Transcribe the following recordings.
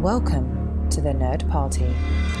Welcome to the Nerd Party.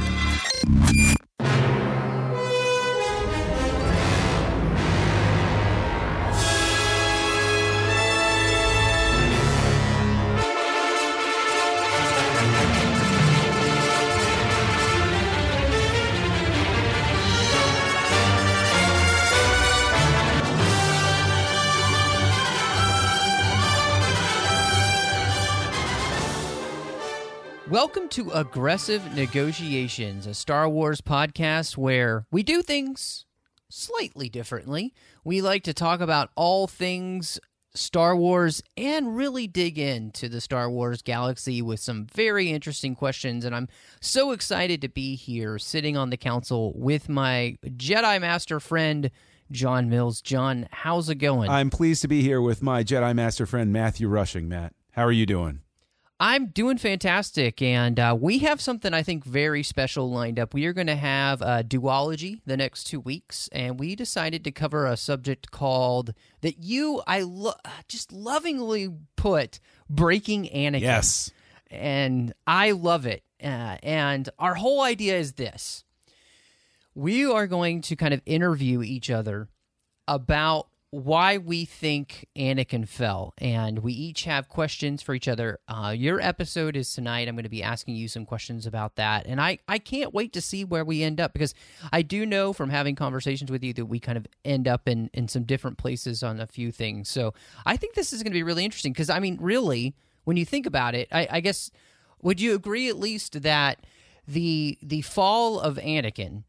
Welcome to Aggressive Negotiations, a Star Wars podcast where we do things slightly differently. We like to talk about all things Star Wars and really dig into the Star Wars galaxy with some very interesting questions. And I'm so excited to be here sitting on the council with my Jedi Master friend, John Mills. John, how's it going? I'm pleased to be here with my Jedi Master friend, Matthew Rushing. Matt, how are you doing? I'm doing fantastic, and we have something I think very special lined up. We are going to have duology the next 2 weeks, and we decided to cover a subject called, that just lovingly put, Breaking Anakin. Yes. And I love it. And our whole idea is this. We are going to kind of interview each other about why we think Anakin fell, and we each have questions for each other. Your episode is tonight. I'm going to be asking you some questions about that, and I can't wait to see where we end up, because I do know from having conversations with you that we kind of end up in some different places on a few things. So I think this is going to be really interesting, because, I mean, really, when you think about it, I guess, would you agree at least that the fall of Anakin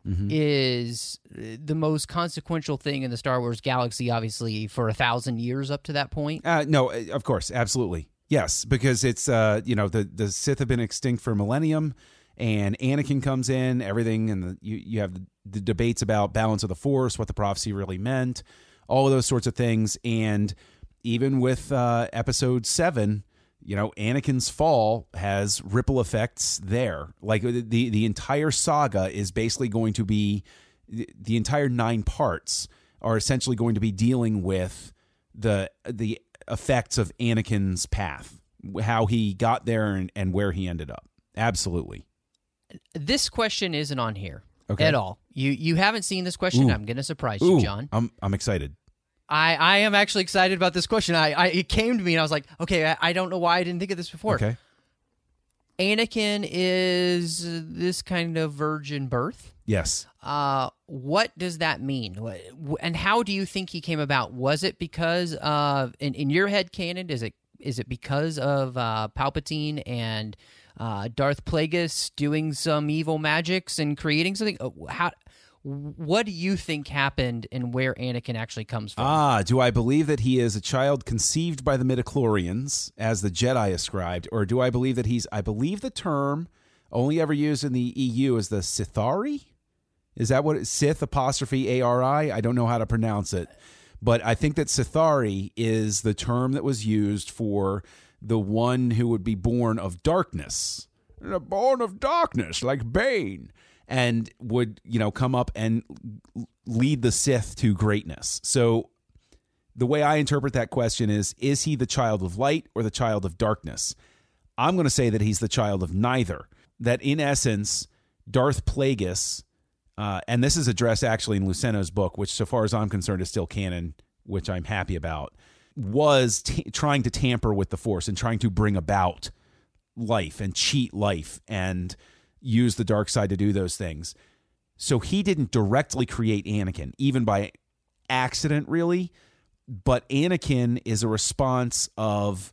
is the most consequential thing in the Star Wars galaxy, obviously, for 1,000 years up to that point? No, of course, absolutely. Yes, because it's, the Sith have been extinct for a millennium, and Anakin comes in, everything, and you have the debates about balance of the Force, what the prophecy really meant, all of those sorts of things. And even with Episode 7, Anakin's fall has ripple effects there. Like the entire saga is basically going to be, the entire 9 parts are essentially going to be dealing with the effects of Anakin's path, how he got there and where he ended up. Absolutely. This question isn't on here at all. You haven't seen this question. I'm going to surprise you, John. I'm excited. I am actually excited about this question. It came to me and I was like, okay, I don't know why I didn't think of this before. Okay. Anakin is this kind of virgin birth. Yes. What does that mean? And how do you think he came about? Was it because of, in your head canon, is it because of Palpatine and Darth Plagueis doing some evil magics and creating something? What do you think happened and where Anakin actually comes from? Do I believe that he is a child conceived by the midichlorians, as the Jedi ascribed, or do I believe that I believe the term only ever used in the EU is the Sithari? Is that what Sith apostrophe ARI? I don't know how to pronounce it. But I think that Sithari is the term that was used for the one who would be born of darkness. Born of darkness, like Bane. And would, come up and lead the Sith to greatness. So the way I interpret that question is he the child of light or the child of darkness? I'm going to say that he's the child of neither. That in essence, Darth Plagueis, and this is addressed actually in Luceno's book, which so far as I'm concerned is still canon, which I'm happy about, was trying to tamper with the Force and trying to bring about life and cheat life and use the dark side to do those things. So he didn't directly create Anakin, even by accident, really. But Anakin is a response of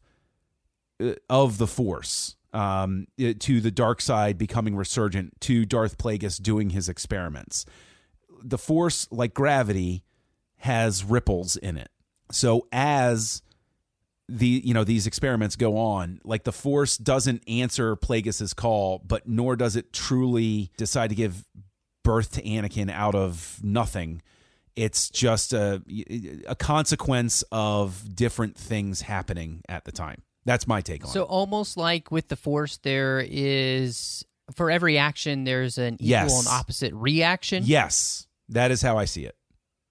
the Force to the dark side becoming resurgent, to Darth Plagueis doing his experiments. The Force, like gravity, has ripples in it. So as these experiments go on, like the Force doesn't answer Plagueis's call, but nor does it truly decide to give birth to Anakin out of nothing. It's just a consequence of different things happening at the time. That's my take on it. So almost like with the Force, there is, for every action, there's an equal and opposite reaction? Yes, that is how I see it.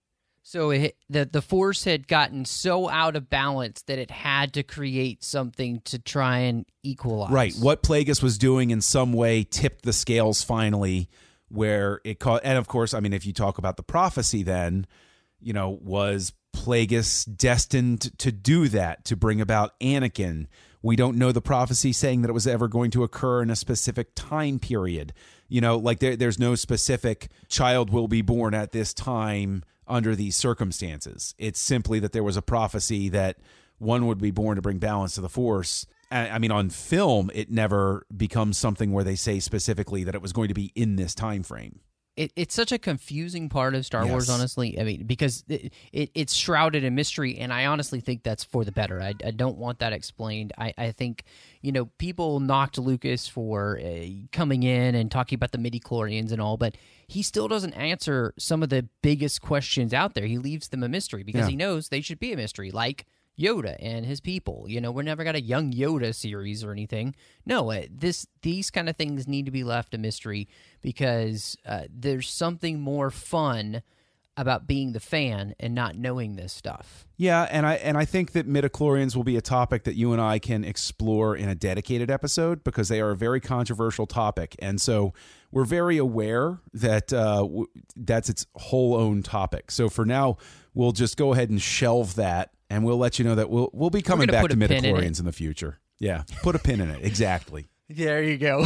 So the Force had gotten so out of balance that it had to create something to try and equalize. Right. What Plagueis was doing in some way tipped the scales finally, where it caught. And of course, I mean, if you talk about the prophecy, then, was Plagueis destined to do that, to bring about Anakin? We don't know the prophecy saying that it was ever going to occur in a specific time period. There's no specific child will be born at this time under these circumstances. It's simply that there was a prophecy that one would be born to bring balance to the Force. I mean, on film, it never becomes something where they say specifically that it was going to be in this time frame. It's such a confusing part of Star Wars, honestly. I mean, because it's shrouded in mystery, and I honestly think that's for the better. I don't want that explained. I think, people knocked Lucas for coming in and talking about the midichlorians and all, but he still doesn't answer some of the biggest questions out there. He leaves them a mystery because he knows they should be a mystery, like Yoda and his people. We never got a young Yoda series or anything. No, these kind of things need to be left a mystery because there's something more fun about being the fan and not knowing this stuff. Yeah, and I think that midichlorians will be a topic that you and I can explore in a dedicated episode because they are a very controversial topic, and so we're very aware that that's its whole own topic. So for now, we'll just go ahead and shelve that. And we'll let you know that we'll be coming back to midichlorians in the future. Yeah, put a pin in it. Exactly. There you go.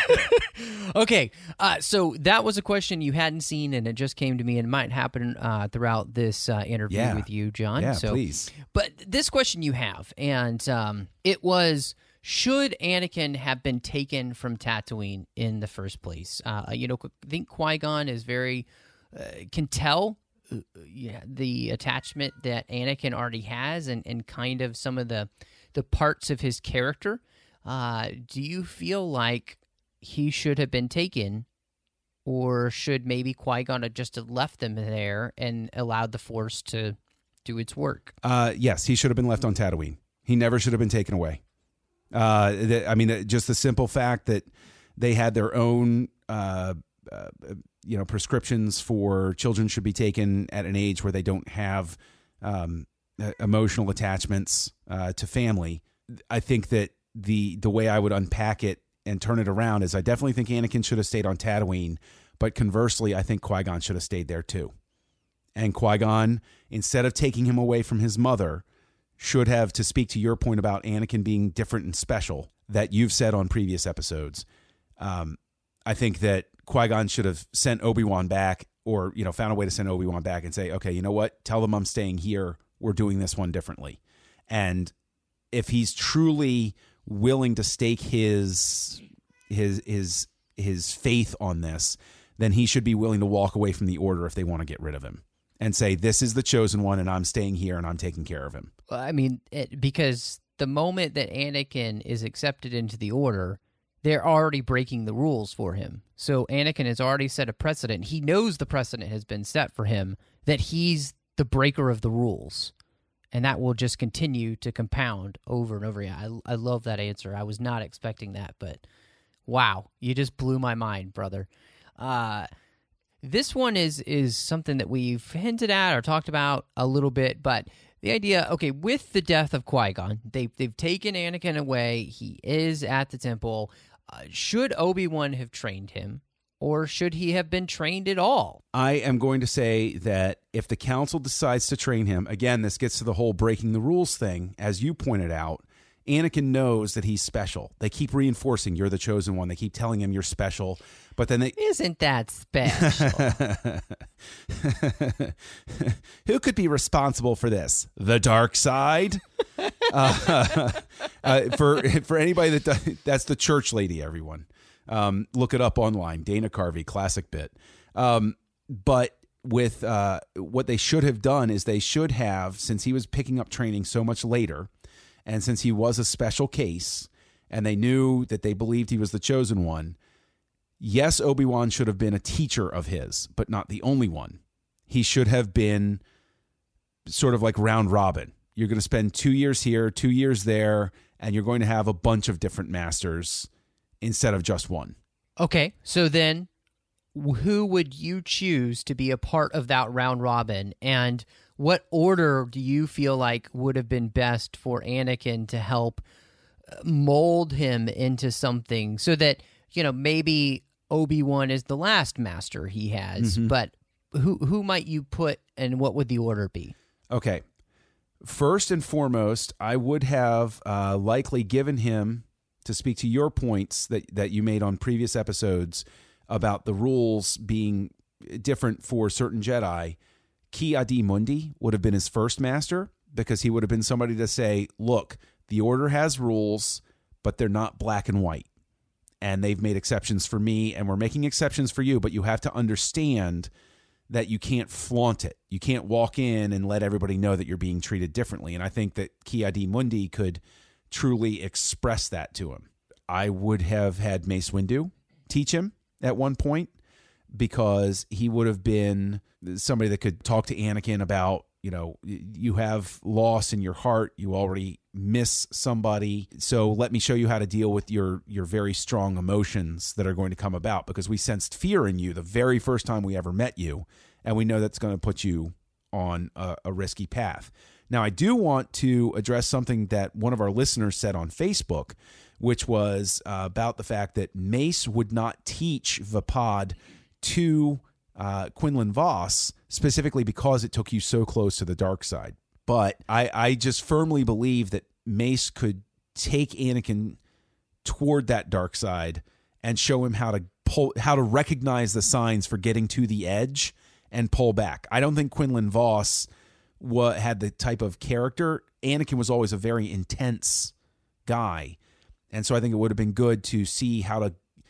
Okay, so that was a question you hadn't seen, and it just came to me, and it might happen throughout this interview with you, John. Yeah, please. But this question you have, and it was, should Anakin have been taken from Tatooine in the first place? I think Qui-Gon is can tell the attachment that Anakin already has and kind of some of the parts of his character. Do you feel like he should have been taken, or should maybe Qui-Gon have just left them there and allowed the Force to do its work? Yes, he should have been left on Tatooine. He never should have been taken away. Just the simple fact that they had their own prescriptions for children should be taken at an age where they don't have emotional attachments to family. I think that the way I would unpack it and turn it around is I definitely think Anakin should have stayed on Tatooine, but conversely, I think Qui-Gon should have stayed there too. And Qui-Gon, instead of taking him away from his mother, should have, to speak to your point about Anakin being different and special that you've said on previous episodes, I think that Qui-Gon should have sent Obi-Wan back, or found a way to send Obi-Wan back and say, okay, you know what? Tell them I'm staying here. We're doing this one differently. And if he's truly willing to stake his faith on this, then he should be willing to walk away from the Order if they want to get rid of him and say, this is the chosen one, and I'm staying here and I'm taking care of him. Well, I mean, because the moment that Anakin is accepted into the Order, they're already breaking the rules for him. So Anakin has already set a precedent. He knows the precedent has been set for him, that he's the breaker of the rules. And that will just continue to compound over and over again. I love that answer. I was not expecting that, but wow, you just blew my mind, brother. This one is something that we've hinted at or talked about a little bit, but the idea, okay, with the death of Qui-Gon, they've taken Anakin away. He is at the temple. Should Obi-Wan have trained him, or should he have been trained at all? I am going to say that if the council decides to train him, again, this gets to the whole breaking the rules thing, as you pointed out, Anakin knows that he's special. They keep reinforcing, you're the chosen one. They keep telling him you're special, but then they... Isn't that special? Who could be responsible for this? The dark side? For anybody that's the church lady, everyone. Look it up online. Dana Carvey, classic bit. But with what they should have done is they should have, since he was picking up training so much later, and since he was a special case, and they knew that they believed he was the chosen one, yes, Obi-Wan should have been a teacher of his, but not the only one. He should have been sort of like round robin. You're going to spend 2 years here, 2 years there, and you're going to have a bunch of different masters instead of just one. Okay, so then who would you choose to be a part of that round robin? And what order do you feel like would have been best for Anakin to help mold him into something so that, maybe Obi-Wan is the last master he has, but who might you put and what would the order be? Okay. First and foremost, I would have likely given him, to speak to your points that you made on previous episodes about the rules being different for certain Jedi, Ki-Adi-Mundi would have been his first master, because he would have been somebody to say, look, the Order has rules, but they're not black and white. And they've made exceptions for me, and we're making exceptions for you, but you have to understand that you can't flaunt it. You can't walk in and let everybody know that you're being treated differently. And I think that Ki-Adi-Mundi could truly express that to him. I would have had Mace Windu teach him at one point, because he would have been somebody that could talk to Anakin about, you have loss in your heart. You already miss somebody. So let me show you how to deal with your very strong emotions that are going to come about, because we sensed fear in you the very first time we ever met you. And we know that's going to put you on a risky path. Now, I do want to address something that one of our listeners said on Facebook, which was about the fact that Mace would not teach Vapad to Quinlan Vos, specifically because it took you so close to the dark side. But I just firmly believe that Mace could take Anakin toward that dark side and show him how to recognize the signs for getting to the edge and pull back. I don't think Quinlan Vos had the type of character. Anakin was always a very intense guy. And so I think it would have been good to see how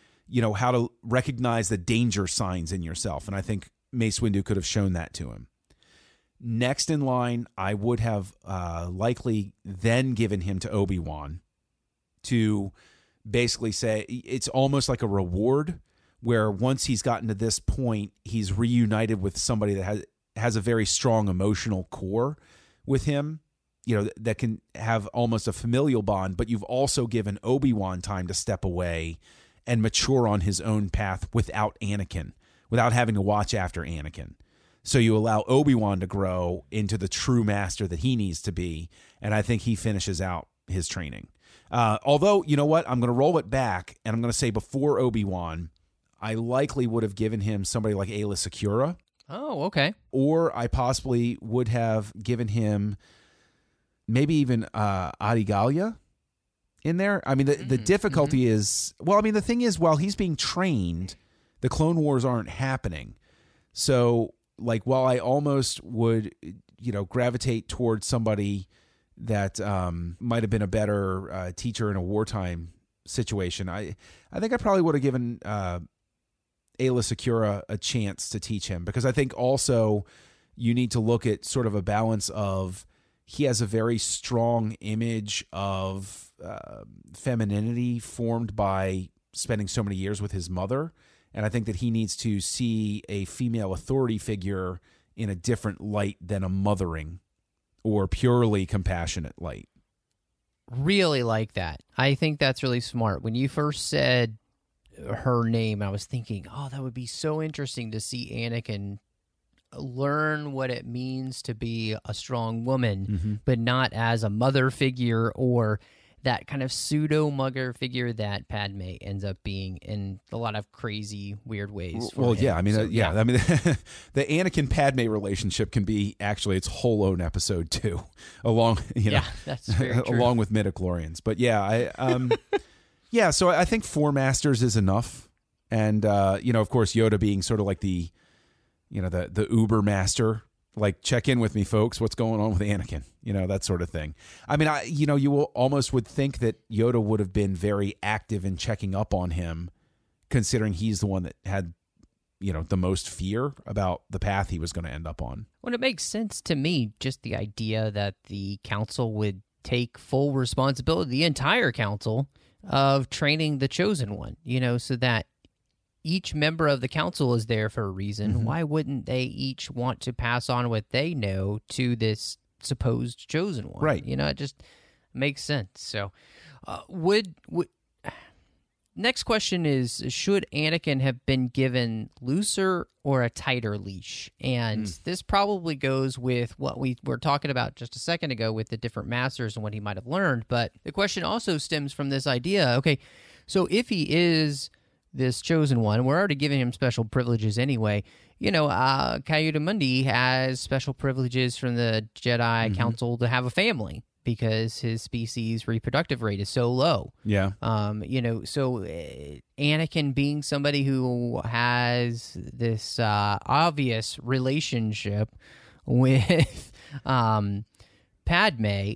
to recognize the danger signs in yourself. And I think Mace Windu could have shown that to him. Next in line, I would have likely then given him to Obi-Wan to basically say it's almost like a reward, where once he's gotten to this point, he's reunited with somebody that has a very strong emotional core with him, that can have almost a familial bond, but you've also given Obi-Wan time to step away and mature on his own path without Anakin, without having to watch after Anakin. So you allow Obi-Wan to grow into the true master that he needs to be, and I think he finishes out his training. Although, you know what? I'm going to roll it back, and I'm going to say before Obi-Wan, I likely would have given him somebody like Aayla Secura. Oh, okay. Or I possibly would have given him maybe even Adi Gallia in there. I mean, the difficulty is, the thing is, while he's being trained, the Clone Wars aren't happening. So, while I almost would, gravitate towards somebody that might have been a better teacher in a wartime situation, I think I probably would have given Aayla Secura a chance to teach him, because I think also you need to look at sort of a balance of, he has a very strong image of femininity formed by spending so many years with his mother. And I think that he needs to see a female authority figure in a different light than a mothering or purely compassionate light. Really like that. I think that's really smart. When you first said her name, I was thinking, that would be so interesting to see Anakin learn what it means to be a strong woman, but not as a mother figure or that kind of pseudo-mugger figure that Padme ends up being in a lot of crazy, weird ways. Well, yeah, I mean, I mean, the Anakin-Padme relationship can be actually its whole own episode too, that's very true. along with midichlorians. But yeah, so I think 4 masters is enough, and of course, Yoda being sort of like the Uber master. Check in with me, folks. What's going on with Anakin? That sort of thing. I mean, you will almost would think that Yoda would have been very active in checking up on him, considering he's the one that had, the most fear about the path he was going to end up on. Well, it makes sense to me, just the idea that the council would take full responsibility, the entire council, of training the chosen one, so that each member of the council is there for a reason. Why wouldn't they each want to pass on what they know to this supposed chosen one? Right. It just makes sense. So would next question is, should Anakin have been given looser or a tighter leash? And this probably goes with what we were talking about just a second ago with the different masters and what he might have learned. But the question also stems from this idea, okay, so if he is this chosen one, we're already giving him special privileges anyway. Ki-Adi-Mundi has special privileges from the Jedi Council to have a family, because his species' reproductive rate is so low. Yeah. So Anakin being somebody who has this obvious relationship with Padme,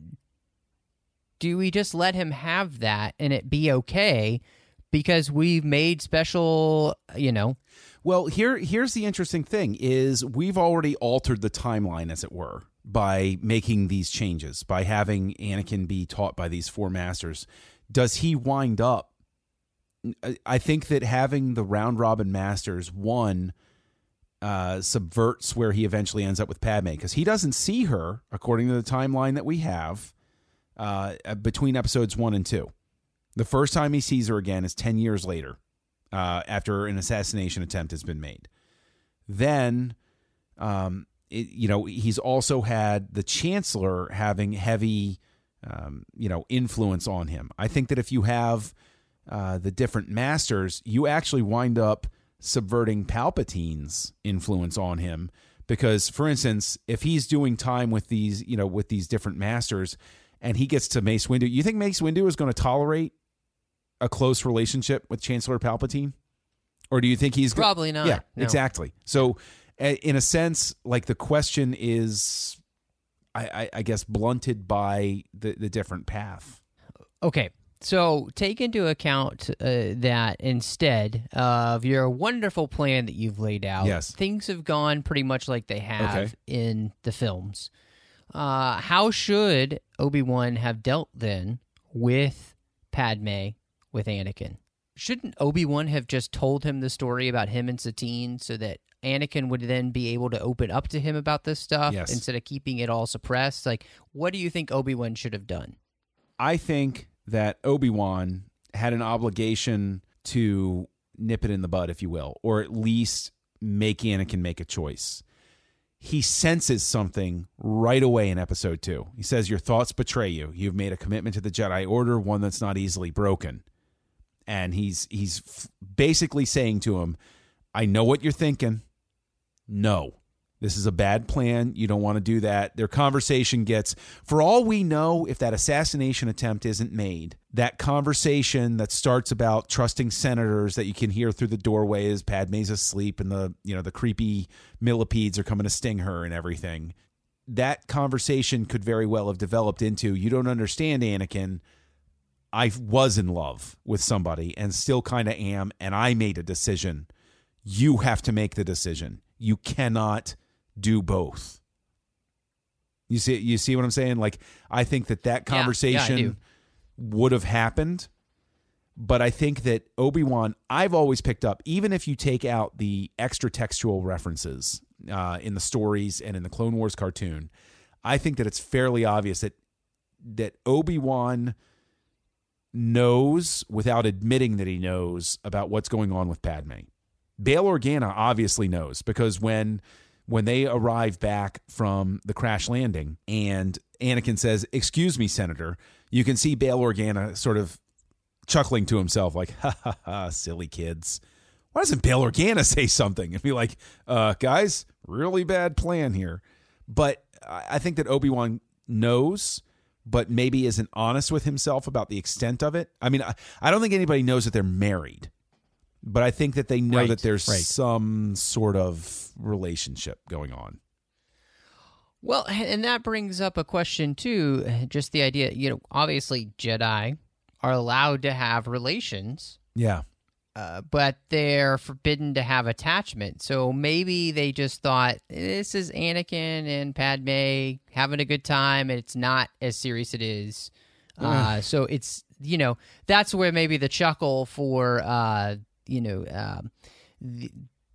do we just let him have that and it be okay because we've made special, Well, here's the interesting thing is we've already altered the timeline, as it were, by making these changes, by having Anakin be taught by these four masters. Does he wind up? I think that having the round robin masters, one, subverts where he eventually ends up with Padme, because he doesn't see her, according to the timeline that we have, between episodes 1 and 2. The first time he sees her again is 10 years later, after an assassination attempt has been made. Then, he's also had the Chancellor having heavy, influence on him. I think that if you have the different masters, you actually wind up subverting Palpatine's influence on him. Because, for instance, if he's doing time with these different masters, and he gets to Mace Windu, you think Mace Windu is going to tolerate a close relationship with Chancellor Palpatine? Or do you think he's... Probably not. Yeah, no. Exactly. So, in a sense, like, the question is, I guess, blunted by the different path. Okay, so take into account that instead of your wonderful plan that you've laid out, yes, things have gone pretty much like they have in the films. How should Obi-Wan have dealt then with Padme, with Anakin? Shouldn't Obi-Wan have just told him the story about him and Satine so that Anakin would then be able to open up to him about this stuff instead of keeping it all suppressed? Like, what do you think Obi-Wan should have done? I think that Obi-Wan had an obligation to nip it in the bud, if you will, or at least make Anakin make a choice. He senses something right away in episode 2. He says, your thoughts betray you. You've made a commitment to the Jedi Order, one that's not easily broken. And he's basically saying to him, I know what you're thinking. No, this is a bad plan. You don't want to do that. Their conversation gets, for all we know, if that assassination attempt isn't made, that conversation that starts about trusting senators that you can hear through the doorway as Padme's asleep and the creepy millipedes are coming to sting her and everything. That conversation could very well have developed into, you don't understand, Anakin. I was in love with somebody and still kind of am, and I made a decision. You have to make the decision. You cannot do both. You see what I'm saying? Like, I think that conversation would have happened, but I think that Obi-Wan, I've always picked up, even if you take out the extra textual references in the stories and in the Clone Wars cartoon, I think that it's fairly obvious that Obi-Wan knows without admitting that he knows about what's going on with Padme. Bail Organa obviously knows, because when they arrive back from the crash landing and Anakin says, excuse me, Senator, you can see Bail Organa sort of chuckling to himself like, ha ha ha, silly kids. Why doesn't Bail Organa say something and be like, guys, really bad plan here? But I think that Obi-Wan knows, but maybe isn't honest with himself about the extent of it. I mean, I don't think anybody knows that they're married. But I think that they know that there's some sort of relationship going on. Well, and that brings up a question, too. Just the idea, obviously Jedi are allowed to have relations. Yeah. But they're forbidden to have attachment. So maybe they just thought, this is Anakin and Padme having a good time, and it's not as serious as it is. So it's,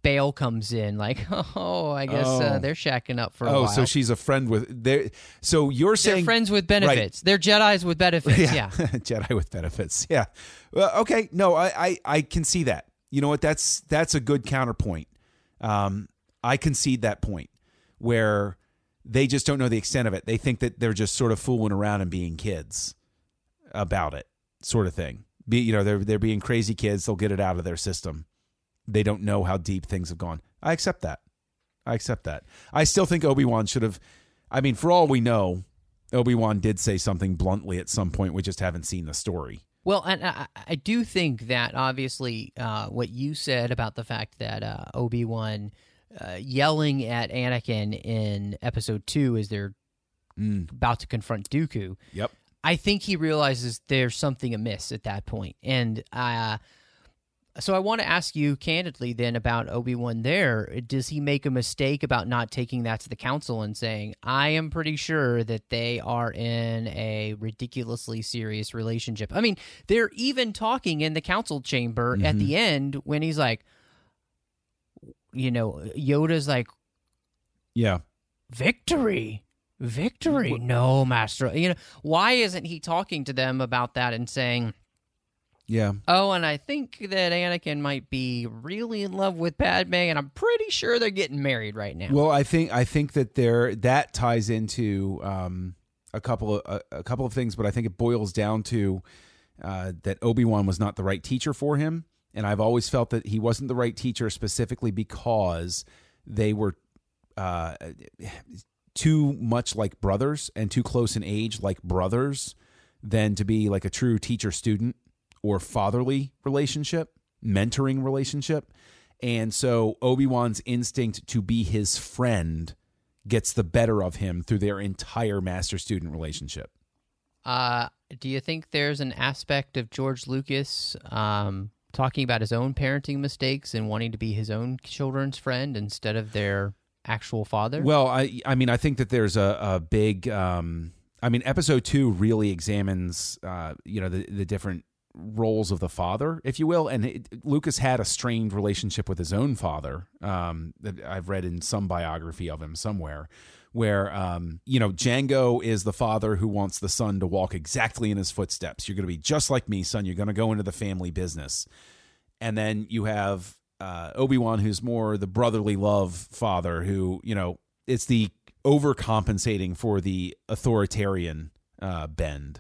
Bail comes in, like, oh, I guess they're shacking up for a while. Oh, so she's a friend with. So you're They're saying friends with benefits. They're Jedis with benefits. Yeah. Jedi with benefits. Yeah. Well, okay. No, I can see that. You know what? That's a good counterpoint. I concede that point where they just don't know the extent of it. They think that they're just sort of fooling around and being kids about it, sort of thing. They're being crazy kids. They'll get it out of their system. They don't know how deep things have gone. I accept that. I still think Obi-Wan should have. I mean, for all we know, Obi-Wan did say something bluntly at some point. We just haven't seen the story. Well, and I do think that obviously what you said about the fact that Obi-Wan yelling at Anakin in Episode 2 as they're about to confront Dooku. Yep. I think he realizes there's something amiss at that point. And so I want to ask you candidly then about Obi-Wan there. Does he make a mistake about not taking that to the council and saying, I am pretty sure that they are in a ridiculously serious relationship? I mean, they're even talking in the council chamber at the end when he's like, Yoda's like, yeah, victory. No, Master. Why isn't he talking to them about that and saying, yeah. Oh, and I think that Anakin might be really in love with Padme, and I'm pretty sure they're getting married right now. Well, I think that that ties into a couple of things, but I think it boils down to that Obi-Wan was not the right teacher for him, and I've always felt that he wasn't the right teacher specifically because they were too much like brothers and too close in age like brothers than to be like a true teacher-student or fatherly relationship, mentoring relationship. And so Obi-Wan's instinct to be his friend gets the better of him through their entire master-student relationship. Do you think there's an aspect of George Lucas talking about his own parenting mistakes and wanting to be his own children's friend instead of their actual father? Well, I mean, I think that there's a big... Episode 2 really examines, the different roles of the father, if you will, and Lucas had a strained relationship with his own father that I've read in some biography of him somewhere, where Django is the father who wants the son to walk exactly in his footsteps. You're going to be just like me, son. You're going to go into the family business. And then you have Obi-Wan, who's more the brotherly love father, who it's the overcompensating for the authoritarian bend.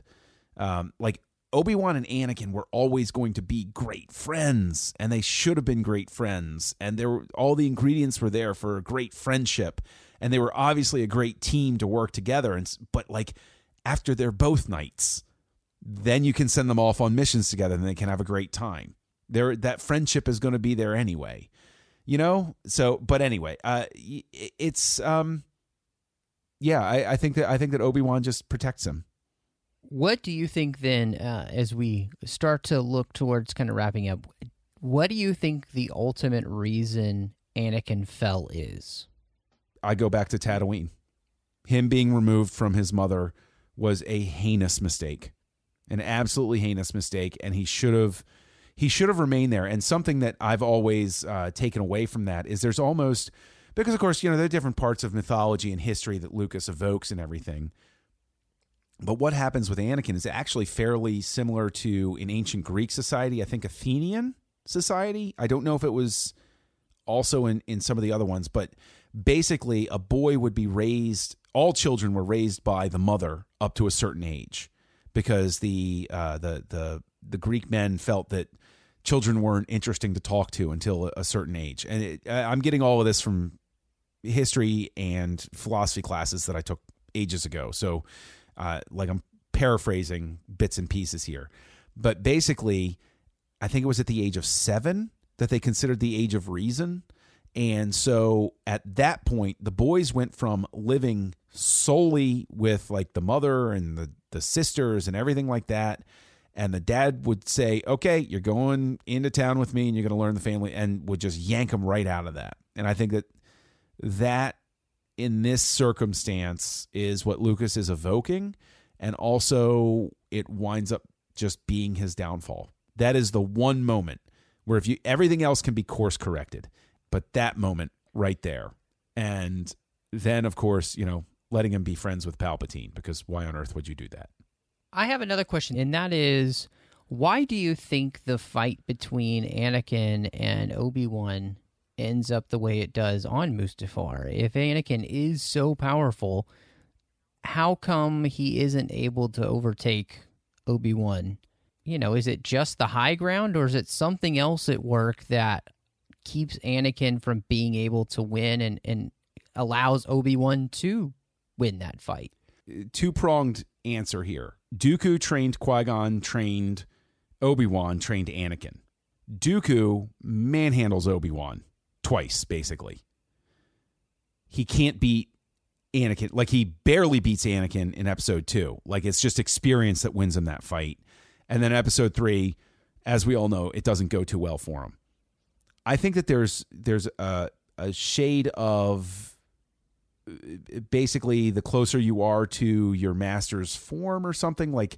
Obi-Wan and Anakin were always going to be great friends, and they should have been great friends, and all the ingredients were there for a great friendship, and they were obviously a great team to work together. But after they're both knights, then you can send them off on missions together, and they can have a great time. That friendship is going to be there anyway, So, but anyway, it's I think that Obi-Wan just protects him. What do you think then, as we start to look towards kind of wrapping up, what do you think the ultimate reason Anakin fell is? I go back to Tatooine. Him being removed from his mother was a heinous mistake, an absolutely heinous mistake, and he should have remained there. And something that I've always taken away from that is there's almost, because of course, there are different parts of mythology and history that Lucas evokes and everything. But what happens with Anakin is actually fairly similar to in ancient Greek society, I think Athenian society. I don't know if it was also in some of the other ones, but basically a boy would be raised, all children were raised by the mother up to a certain age, because the Greek men felt that children weren't interesting to talk to until a certain age. And I'm getting all of this from history and philosophy classes that I took ages ago. So I'm paraphrasing bits and pieces here, but basically I think it was at the age of 7 that they considered the age of reason. And so at that point, the boys went from living solely with the mother and the sisters and everything like that. And the dad would say, okay, you're going into town with me and you're going to learn the family, and would just yank them right out of that. And I think that in this circumstance is what Lucas is evoking, and also it winds up just being his downfall. That is the one moment where everything else can be course corrected, but that moment right there. And then, of course, letting him be friends with Palpatine, because why on earth would you do that? I have another question, and that is, why do you think the fight between Anakin and Obi-Wan ends up the way it does on Mustafar? If Anakin is so powerful, how come he isn't able to overtake Obi-Wan? Is it just the high ground, or is it something else at work that keeps Anakin from being able to win and allows Obi-Wan to win that fight? Two-pronged answer here. Dooku trained Qui-Gon, trained Obi-Wan, trained Anakin. Dooku manhandles Obi-Wan twice, basically. He can't beat Anakin. Like, he barely beats Anakin in episode 2. Like, it's just experience that wins him that fight. And then episode 3, as we all know, it doesn't go too well for him. I think that there's a shade of basically the closer you are to your master's form or something, like,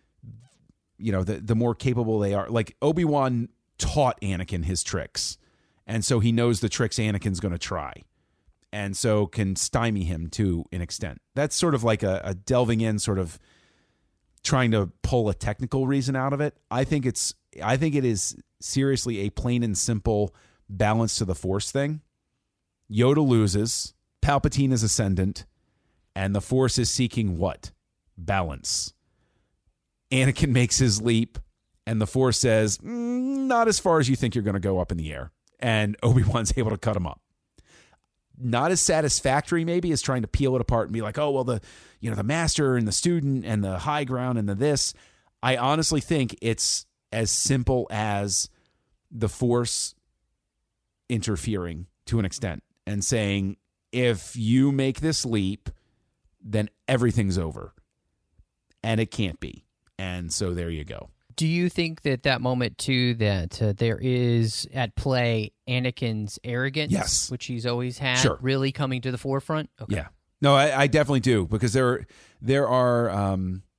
the more capable they are. Like, Obi-Wan taught Anakin his tricks, and so he knows the tricks Anakin's going to try, and so can stymie him to an extent. That's sort of like a delving in, sort of trying to pull a technical reason out of it. I think it is seriously a plain and simple balance to the Force thing. Yoda loses, Palpatine is ascendant, and the Force is seeking what? Balance. Anakin makes his leap, and the Force says, not as far as you think you're going to go up in the air. And Obi-Wan's able to cut him up. Not as satisfactory, maybe, as trying to peel it apart and be like, oh, well, the master and the student and the high ground and the this. I honestly think it's as simple as the Force interfering to an extent and saying, if you make this leap, then everything's over. And it can't be. And so there you go. Do you think that moment, too, that there is at play Anakin's arrogance, yes, which he's always had, sure, really coming to the forefront? Okay. Yeah. No, I definitely do, because there are,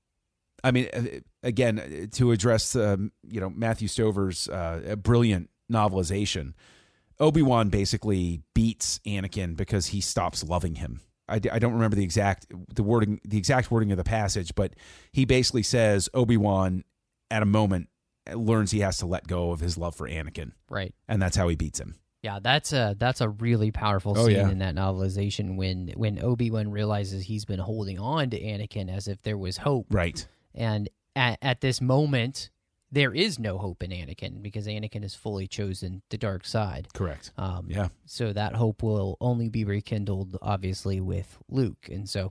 again, to address, Matthew Stover's brilliant novelization, Obi-Wan basically beats Anakin because he stops loving him. I don't remember the exact wording of the passage, but he basically says Obi-Wan at a moment learns he has to let go of his love for Anakin. Right. And that's how he beats him. Yeah, that's a really powerful scene in that novelization when Obi-Wan realizes he's been holding on to Anakin as if there was hope. Right. And at this moment, there is no hope in Anakin because Anakin has fully chosen the dark side. Correct. So that hope will only be rekindled, obviously, with Luke. And so,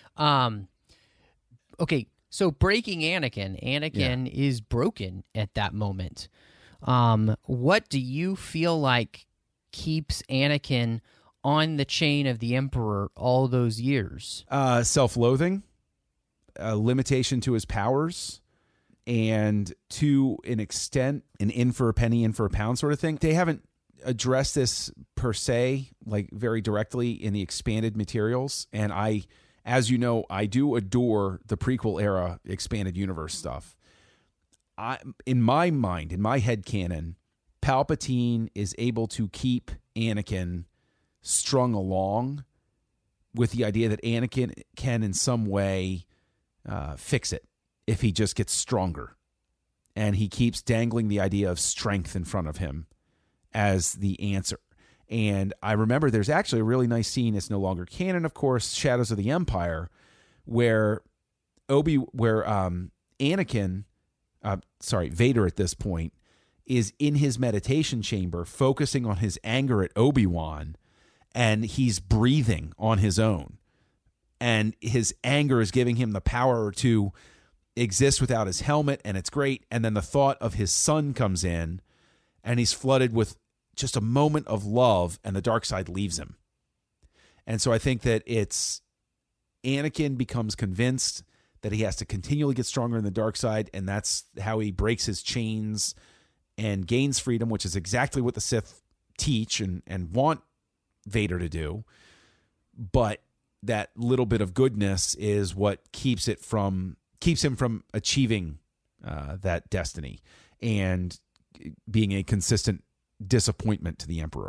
okay, so breaking Anakin is broken at that moment. What do you feel like keeps Anakin on the chain of the Emperor all those years? Self-loathing, a limitation to his powers, and to an extent, an in for a penny, in for a pound sort of thing. They haven't addressed this per se, like very directly in the expanded materials. And as you know, I do adore the prequel era expanded universe stuff. In my mind, in my headcanon, Palpatine is able to keep Anakin strung along with the idea that Anakin can in some way fix it if he just gets stronger. And he keeps dangling the idea of strength in front of him as the answer. And I remember there's actually a really nice scene, it's no longer canon, of course, Shadows of the Empire, where Anakin, Vader at this point, is in his meditation chamber focusing on his anger at Obi-Wan, and he's breathing on his own. And his anger is giving him the power to exist without his helmet, and it's great. And then the thought of his son comes in, and he's flooded with just a moment of love, and the dark side leaves him. And so I think that it's Anakin becomes convinced that he has to continually get stronger in the dark side, and that's how he breaks his chains and gains freedom, which is exactly what the Sith teach and want Vader to do. But that little bit of goodness is what keeps him from achieving that destiny and being a consistent disappointment to the Emperor.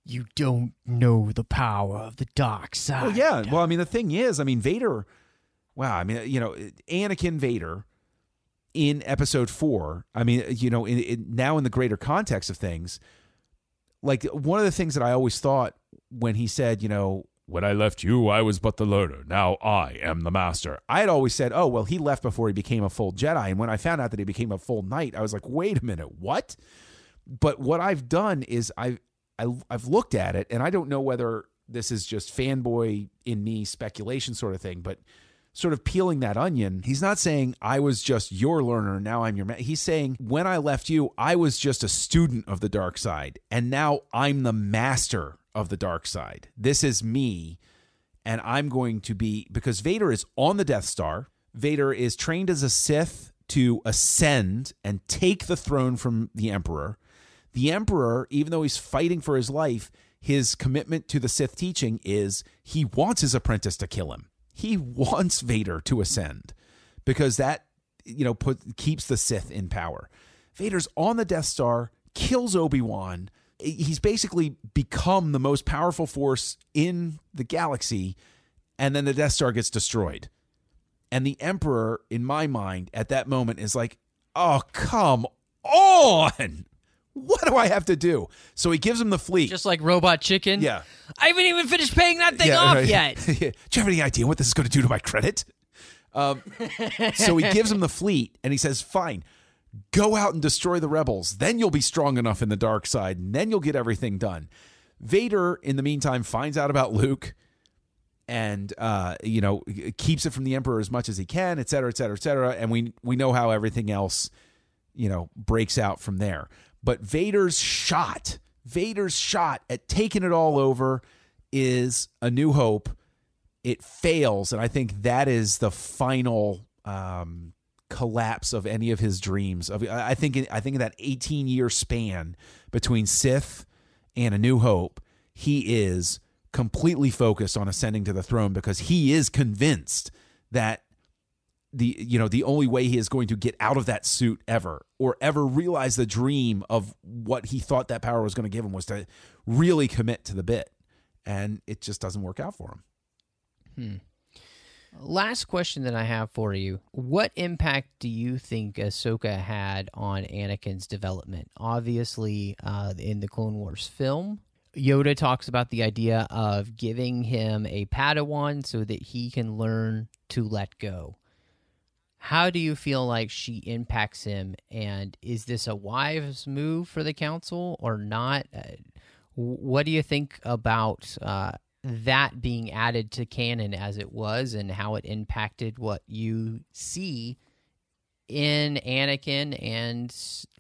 You don't know the power of the dark side. Well, yeah. Well, I mean, the thing is, I mean, Vader, wow. I mean, Anakin Vader in episode 4, I mean, now in the greater context of things, like one of the things that I always thought when he said, when I left you, I was but the learner. Now I am the master. I had always said, oh, well, he left before he became a full Jedi. And when I found out that he became a full knight, I was like, wait a minute, what? But what I've done is I've looked at it, and I don't know whether this is just fanboy in me speculation sort of thing, but sort of peeling that onion, he's not saying I was just your learner, now I'm your man. He's saying when I left you, I was just a student of the dark side, and now I'm the master of the dark side. This is me, and I'm going to be, because Vader is on the Death Star. Vader is trained as a Sith to ascend and take the throne from the Emperor. The Emperor, even though he's fighting for his life, his commitment to the Sith teaching is he wants his apprentice to kill him. He wants Vader to ascend because that, keeps the Sith in power. Vader's on the Death Star, kills Obi-Wan. He's basically become the most powerful force in the galaxy, and then the Death Star gets destroyed. And the Emperor, in my mind, at that moment is like, oh, come on! What do I have to do? So he gives him the fleet. Just like Robot Chicken? Yeah. I haven't even finished paying that thing off yet. Do you have any idea what this is going to do to my credit? So he gives him the fleet, and he says, fine, go out and destroy the rebels. Then you'll be strong enough in the dark side, and then you'll get everything done. Vader, in the meantime, finds out about Luke and, keeps it from the Emperor as much as he can, et cetera, et cetera, et cetera. And we know how everything else, breaks out from there. But Vader's shot at taking it all over is A New Hope. It fails, and I think that is the final collapse of any of his dreams. I think in that 18-year span between Sith and A New Hope, he is completely focused on ascending to the throne because he is convinced that the only way he is going to get out of that suit ever realize the dream of what he thought that power was going to give him was to really commit to the bit. And it just doesn't work out for him. Last question that I have for you. What impact do you think Ahsoka had on Anakin's development? Obviously, in the Clone Wars film, Yoda talks about the idea of giving him a Padawan so that he can learn to let go. How do you feel like she impacts him, and is this a wise move for the Council or not? What do you think about that being added to canon as it was, and how it impacted what you see in Anakin and,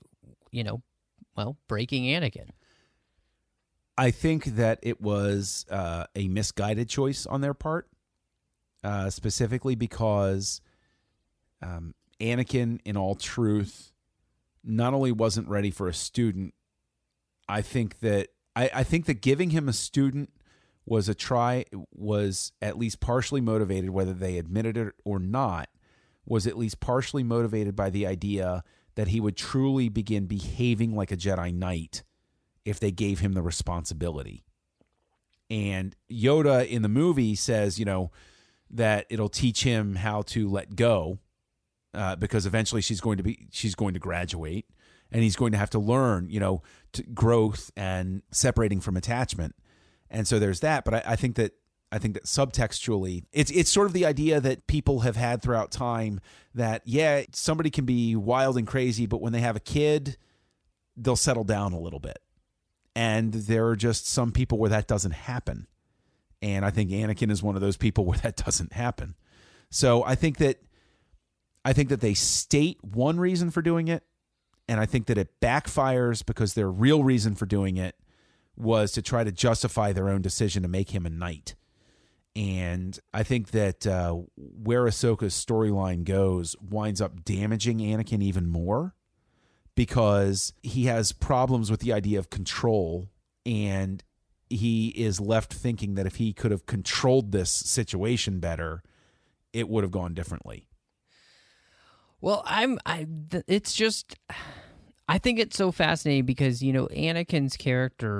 breaking Anakin? I think that it was a misguided choice on their part, specifically because Anakin, in all truth, not only wasn't ready for a student, I think that giving him a student was at least partially motivated, whether they admitted it or not, was at least partially motivated by the idea that he would truly begin behaving like a Jedi Knight if they gave him the responsibility. And Yoda in the movie says, that it'll teach him how to let go. Because eventually she's going to graduate, and he's going to have to learn, growth and separating from attachment. And so there's that. But I think that subtextually, it's sort of the idea that people have had throughout time that, yeah, somebody can be wild and crazy, but when they have a kid, they'll settle down a little bit. And there are just some people where that doesn't happen. And I think Anakin is one of those people where that doesn't happen. So I think that they state one reason for doing it, and I think that it backfires because their real reason for doing it was to try to justify their own decision to make him a knight. And I think that where Ahsoka's storyline goes winds up damaging Anakin even more because he has problems with the idea of control, and he is left thinking that if he could have controlled this situation better, it would have gone differently. Well, I think it's so fascinating because, Anakin's character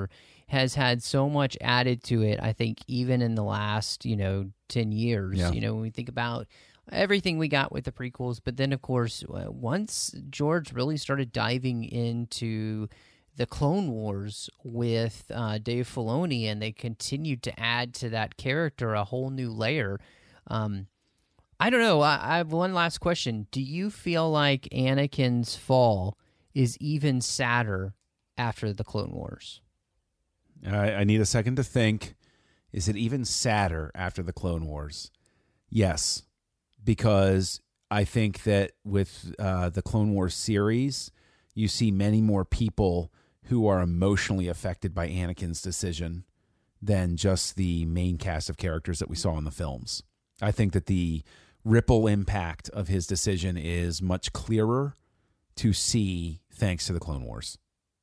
has had so much added to it, I think, even in the last, 10 years. Yeah. When we think about everything we got with the prequels, but then, of course, once George really started diving into the Clone Wars with Dave Filoni, and they continued to add to that character a whole new layer. I don't know. I have one last question. Do you feel like Anakin's fall is even sadder after the Clone Wars? I need a second to think. Is it even sadder after the Clone Wars? Yes, because I think that with the Clone Wars series, you see many more people who are emotionally affected by Anakin's decision than just the main cast of characters that we saw in the films. I think that the ripple impact of his decision is much clearer to see thanks to the Clone Wars.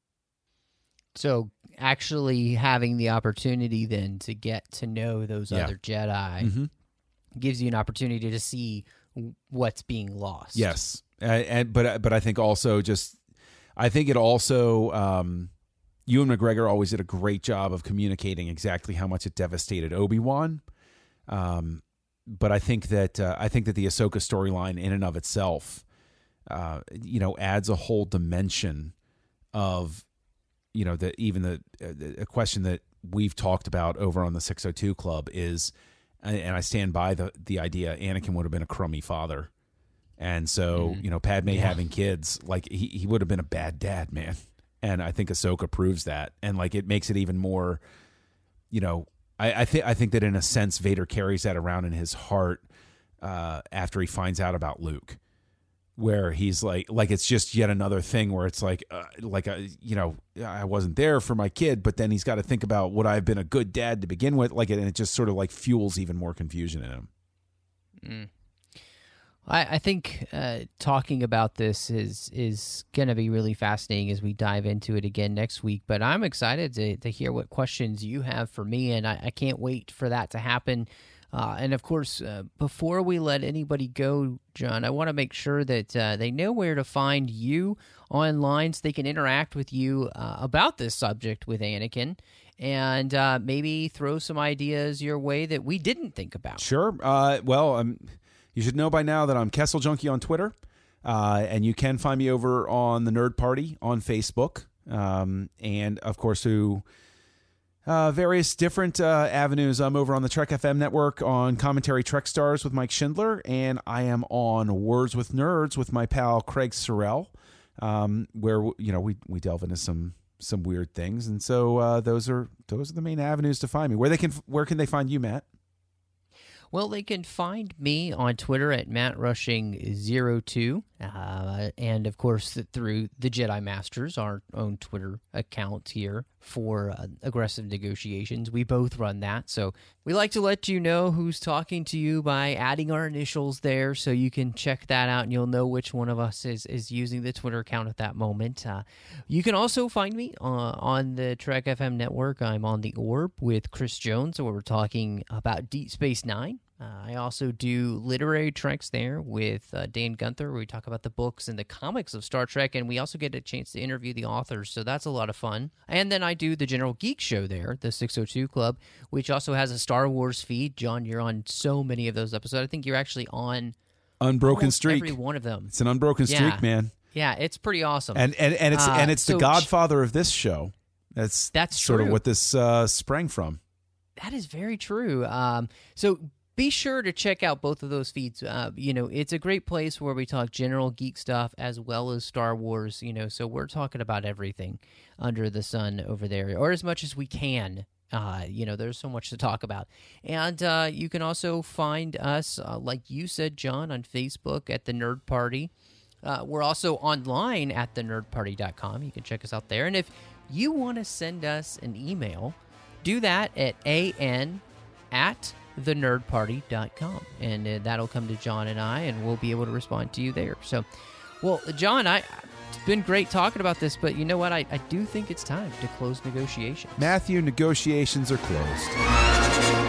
So actually having the opportunity then to get to know those other Jedi gives you an opportunity to see what's being lost. Yes. But I think also it also Ewan McGregor always did a great job of communicating exactly how much it devastated Obi-Wan. But I think that the Ahsoka storyline in and of itself, adds a whole dimension of, a question that we've talked about over on the 602 Club is, and I stand by the idea, Anakin would have been a crummy father. And so, Padme having kids, like he would have been a bad dad, man. And I think Ahsoka proves that. And like, it makes it even more, I think that in a sense, Vader carries that around in his heart after he finds out about Luke, where he's like it's just yet another thing where it's I wasn't there for my kid, but then he's got to think about would I have been a good dad to begin with, and it just sort of like fuels even more confusion in him. I think talking about this is going to be really fascinating as we dive into it again next week. But I'm excited to hear what questions you have for me, and I can't wait for that to happen. And, of course, before we let anybody go, John, I want to make sure that they know where to find you online so they can interact with you about this subject with Anakin and maybe throw some ideas your way that we didn't think about. Sure. You should know by now that I'm Kessel Junkie on Twitter, and you can find me over on the Nerd Party on Facebook, and, of course, through various different avenues. I'm over on the Trek FM network on Commentary Trek Stars with Mike Schindler, and I am on Words with Nerds with my pal Craig Sorrell, where we delve into some weird things, and so those are the main avenues to find me. Where can they find you, Matt? Well, they can find me on Twitter at MattRushing02, and, of course, through the Jedi Masters, our own Twitter account here for Aggressive Negotiations. We both run that, so we like to let you know who's talking to you by adding our initials there, so you can check that out, and you'll know which one of us is using the Twitter account at that moment. You can also find me on the Trek FM network. I'm on The Orb with Chris Jones, where we're talking about Deep Space Nine. I also do literary treks there with Dan Gunther, where we talk about the books and the comics of Star Trek, and we also get a chance to interview the authors, so that's a lot of fun. And then I do the General Geek Show there, the 602 Club, which also has a Star Wars feed. John, you're on so many of those episodes. I think you're actually on Unbroken Streak. Every one of them. It's an unbroken streak, man. Yeah, it's pretty awesome. And it's the godfather of this show. That's sort true. of what this sprang from. That is very true. So be sure to check out both of those feeds. It's a great place where we talk general geek stuff as well as Star Wars, so we're talking about everything under the sun over there, or as much as we can. There's so much to talk about. And you can also find us, like you said, John, on Facebook at The Nerd Party. We're also online at thenerdparty.com. You can check us out there. And if you want to send us an email, do that at an@thenerdparty.com, and that'll come to John and I, and we'll be able to respond to you there. So, well, John, it's been great talking about this, but you know what? I do think it's time to close negotiations. Matthew, negotiations are closed.